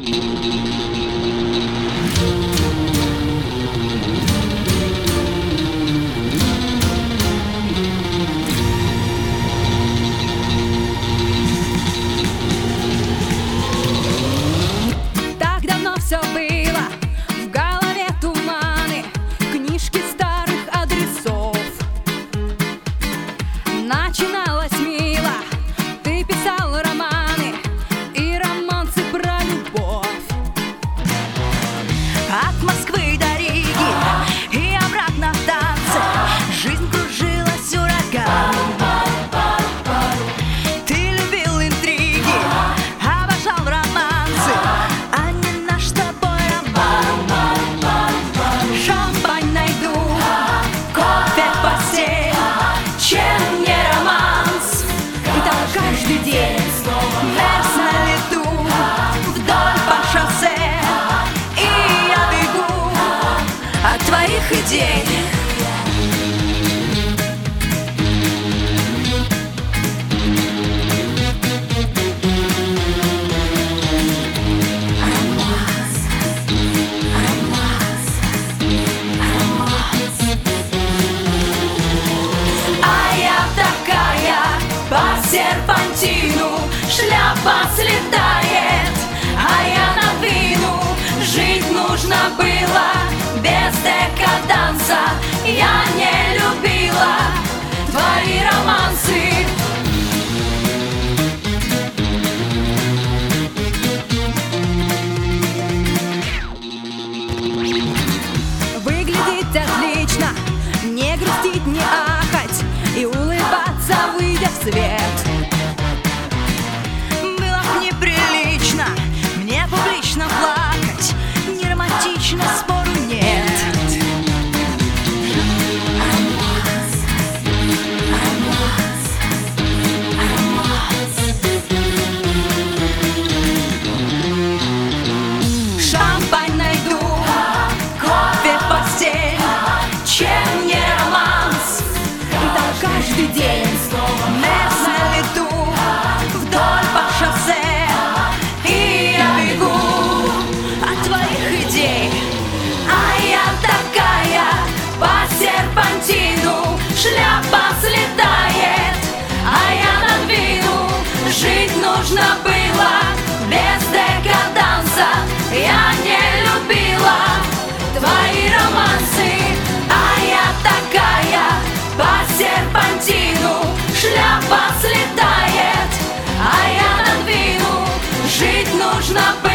Так давно все было, в голове туманы, книжки старых адресов. Начиналось мило, ты писал романы и романсы про любовь. От Москвы до Риги и обратно в танце жизнь кружилась ураганом. Ты любил интриги, обожал романсы, а не наш с тобой роман. Шампань найду, кофе в постель, чем не романс. И так каждый день верс на лету вдоль по шоссе, и я бегу от твоих идей. По серпантину шляпа слетает, а я на вину. Жить нужно было без декаданса. Я не любила твои романсы. Выглядит отлично, не грустить, не ахать и улыбаться, выйдя в свет. Было б неприлично мне публично плакать, не романтично, спору нет. Шампань найду, кофе в постель, чем не романс. И так каждый день мерз на лету вдоль по шоссе, и я бегу от твоих идей. А я такая, по серпантину шляпа слетает, а я на вину. Жить нужно было без декаданса. Я не любила твои романсы. А я такая, по серпантину шляпа слетает, а я на вину. Жить нужно было